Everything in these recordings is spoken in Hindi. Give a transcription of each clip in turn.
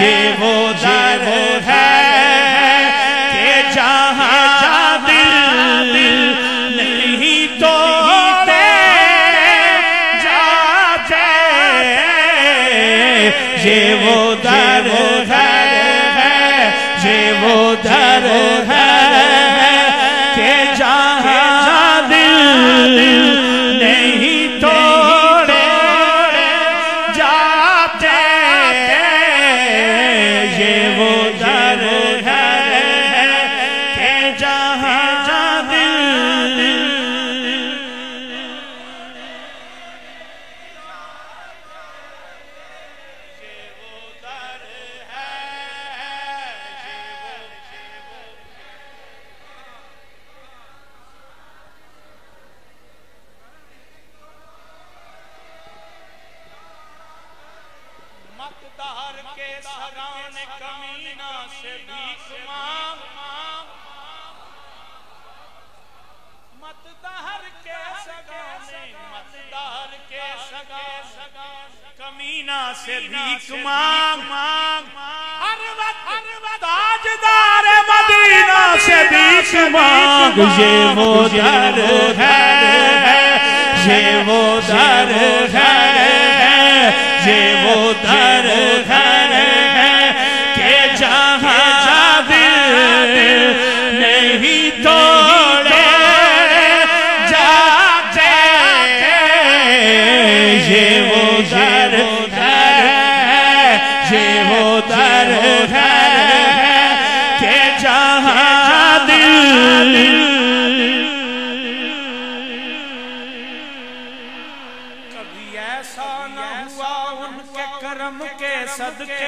ये वो दर है कि जहाँ दिल नहीं तोड़े जाते, ये वो दर है, ये वो दर है कि जहाँ दिल नहीं तोड़े जाते, ये वो दर है कि जहाँ दिल मतदार के सगाने कमीना से भीख मांग, मतदार के सगाने, मतदार के सगाने कमीना से भीख मांग, हर वक्त ताजदार मदीना से भीख मांग, ये वो दर है, ये वो दर है, ये वो दर है कि जहाँ दिल नहीं तोड़े जाते, ये वो दर है, ये वो दर है कि जहाँ दिल करम के सदके,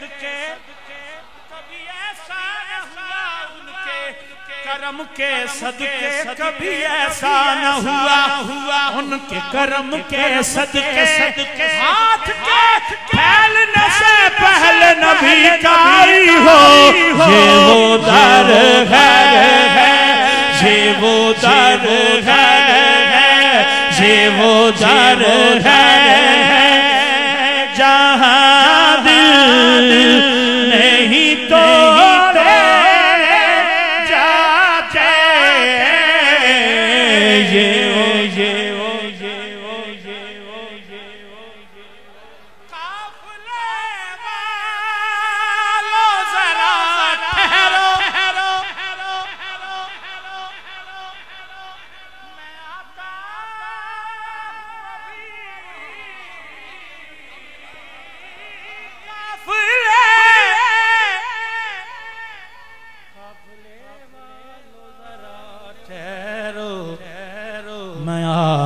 कभी ऐसा न हुआ उनके करम के सदके, कभी ऐसा न हुआ उनके करम के सदके, हाथ के फैलने से पहले नबी का आई हो, ये वो दर है, ये वो दर है, ये वो दर है जहाँ दिल नहीं तोड़े जाते, ये वो काफिले वालों जरा ठहरो, मैं आता मैं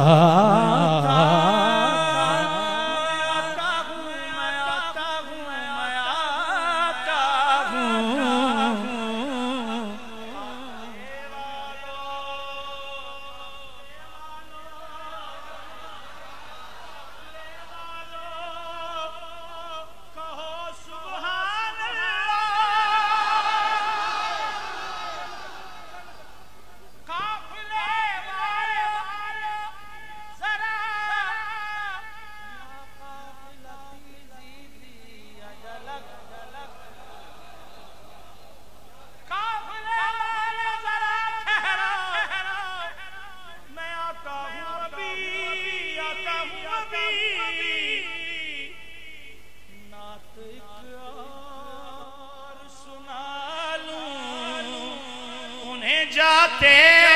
जाते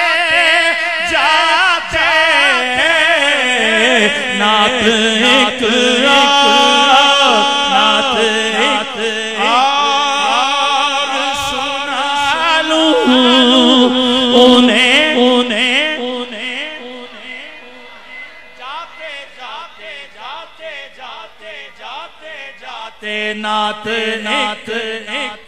जाते नात एक नात और सुना लूं उन्हें जाते जाते जाते जाते जाते जाते नात एक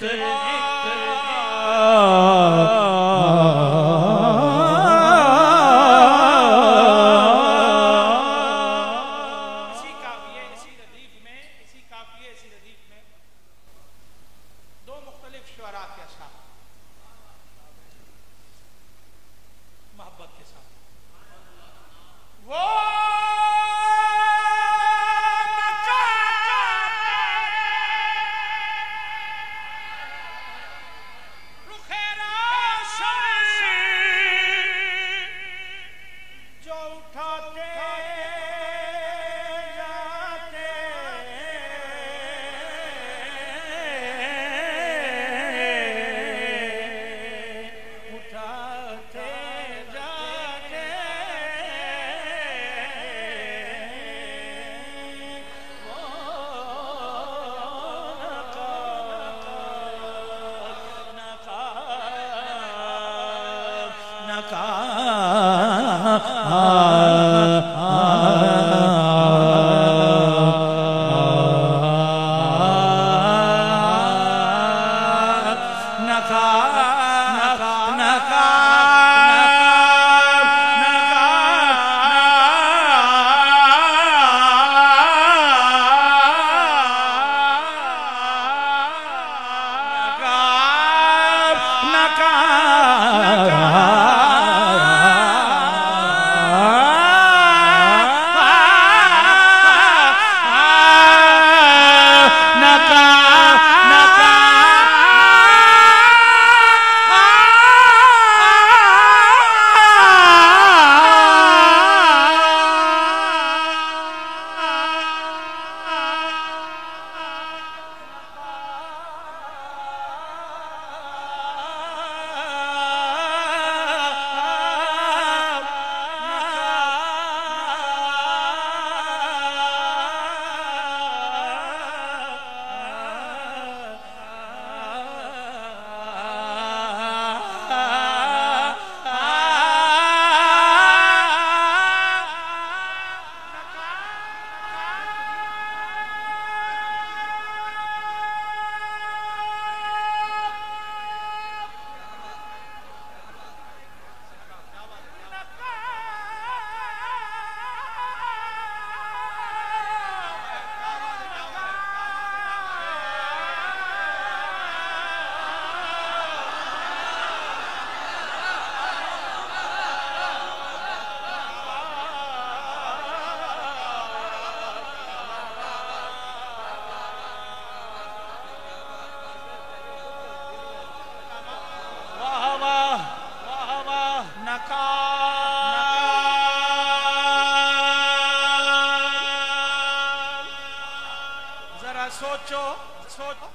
सोचो सोचो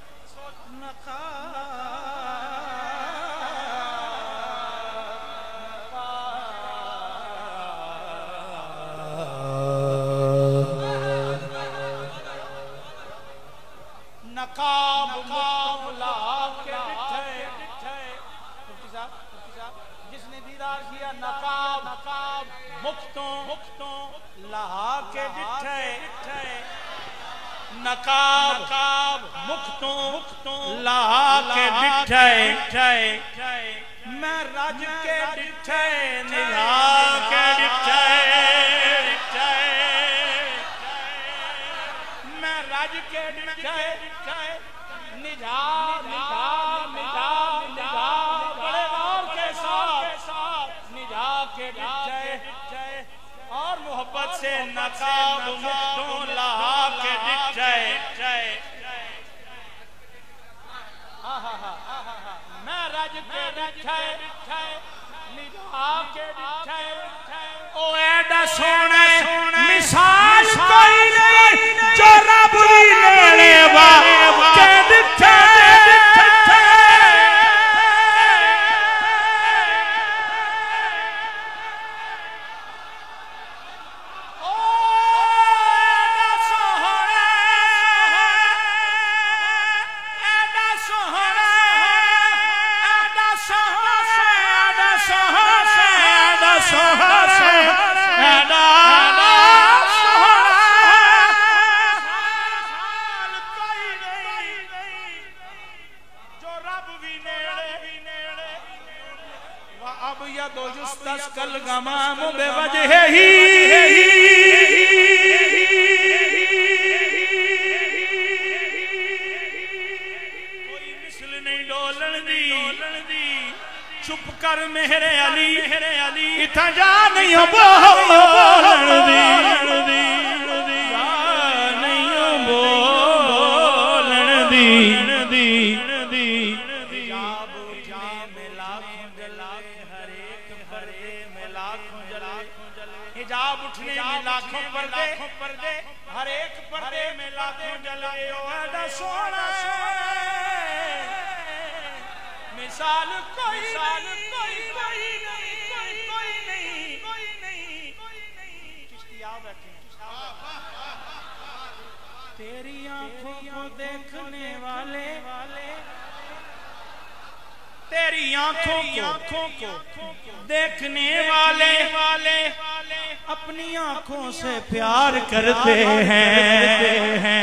नकाब मामला के जिसने दीदार किया नकाब मुक्तों लहा के नकाब मुक्तों लहा के डिठे मैं राज के डिठे निभा के डिठे मैं राज के डिठे निभा बड़े गौर के साथ निभा के डिठे और मोहब्बत से नकाब मुक्तों लहा के डिठे मैं राज के डिठे निभा के डिठे ओ एडा सोना मिसाल कोई नहीं जो रब दी नेड़े वा के डिठे कल गमाम बेवजह ही कोई मिसल नहीं डोलन दी चुप कर मेरे अली इथा जा नहीं हो बोलन दी नहीं हो बोलन दी हिजाब उठने में लाखों पर्दे हर एक पर्दे में लाखों जले ओ एडा सोना मिसाल कोई नहीं चिश्तिया बैठे तेरी आंखों को देखने वाले तेरी आंखों को देखने वाले अपनी आंखों से प्यार करते हैं।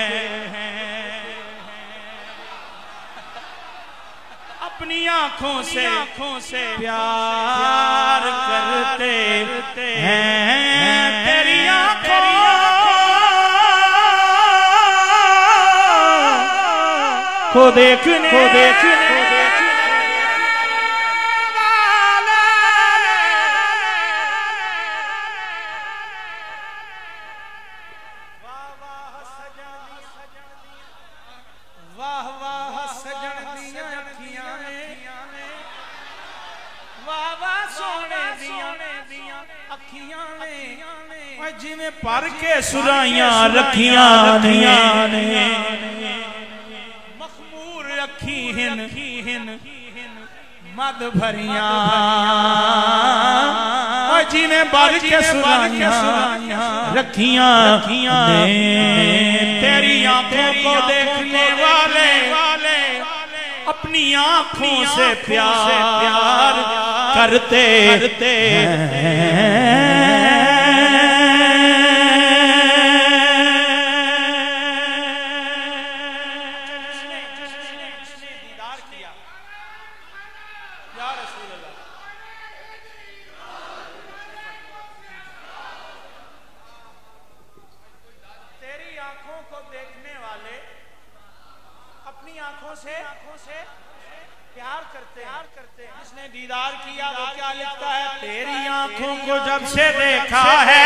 अपनी आंखों से प्यार करते हैं। तेरी आंखों को देखने जिमें पर के सुराइयां रखियां ने मखमूर रखी हिन मद भरियां जिमें पर के सुराइयां रखियां ने। तेरी आंखों को देखने वाले अपनी आंखों से प्यार करते हैं। प्यार करते हैं। जिसने दीदार किया वो क्या लिखता है? तेरी आंखों को जब से देखा है,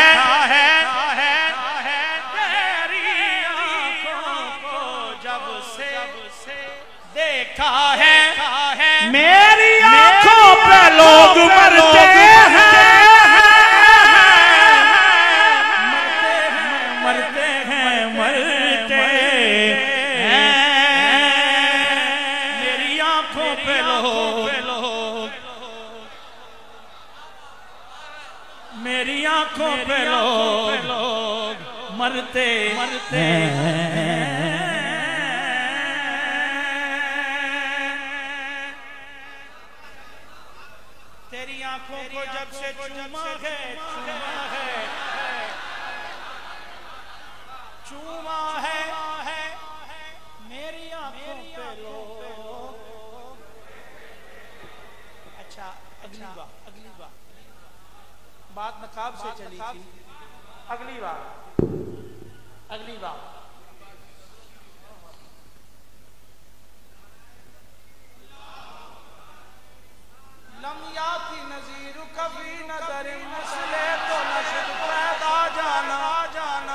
तेरी आंखों को जब से देखा है, मेरी आंखों पे लोग मरते हैं, मरते हैं। मेरी आंखों पे लोग, मेरी आंखों पे लोग मरते हैं। तेरी आंखों को जब से चूमा है, मेरी आंखों पे लोग। अच्छा, अगली बात नकाब से चली थी। अगली बात लम्या की नजीर कभी नजर मसले तो नशद पैदा जाना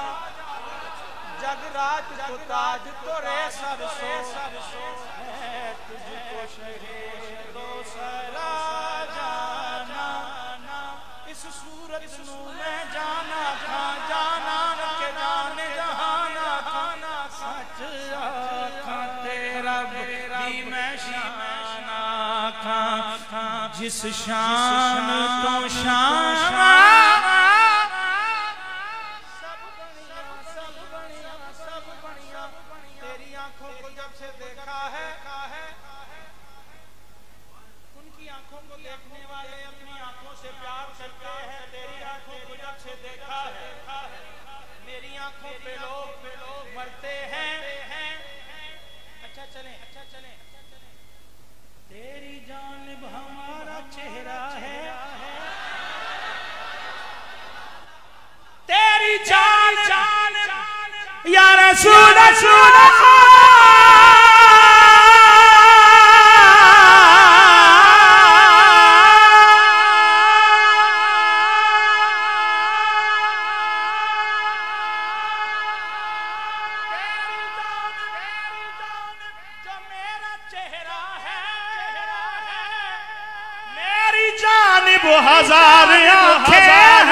जगराज को ताज तोरे सरसों है तुझको शहर दो सरा जाना। इस सूरत में जाना के जाने जहाना सच आँखा तेरा भी मैं शाना खा जिस शान तो शान सब बढ़िया। तेरी आंखों को जब से देखा है, उनकी आंखों को देखने वाले अपनी आंखों से प्यार करते हैं। तेरी आंखों को जब से देखा है, मेरी आंखों पे लोग मरते हैं। अच्छा चले तेरी जानिब हमारा चेहरा है, तेरी जान या रसूल वो हजार आंखें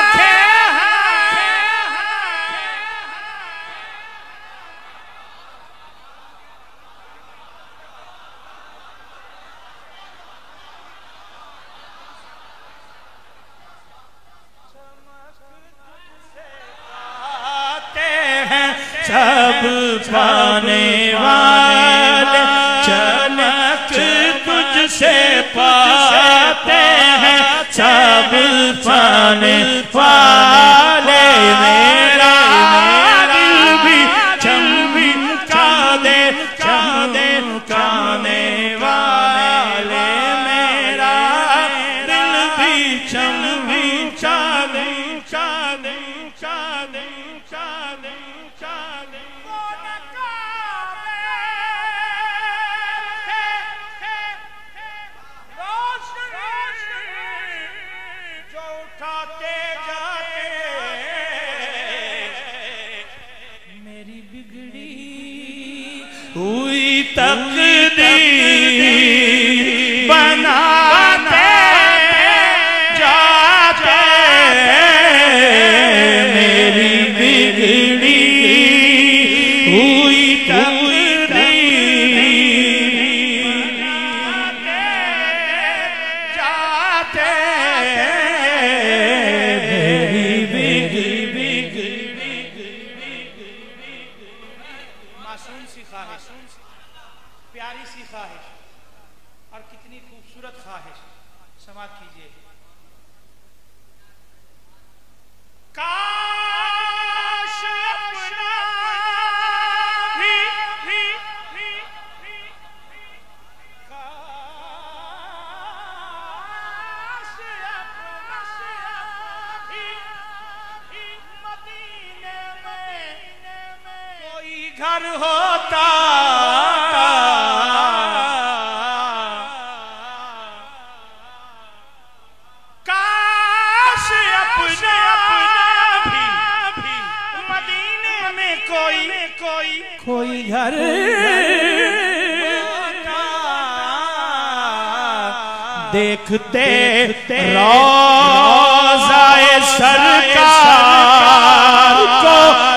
सब पाने वाले चमक तुझसे से पाते हैं सब पाने वाले, मेरा दिल भी चमका दे चमकाने वाले, मेरा दिल भी चमका दे हुई तकदीर बनाते जाते, मेरी बिगड़ी हुई तकदीर बनाते जाते, मेरी बिगड़ी मासूम सी ख्वाहिश, प्यारी सी ख्वाहिश और कितनी खूबसूरत ख्वाहिश, समाप्त कीजिए। काश अपना भी काश अपना भी मदीने में कोई घर होता, काश अपना भी मदीने में कोई घर देखते रोज़ाए सरकार को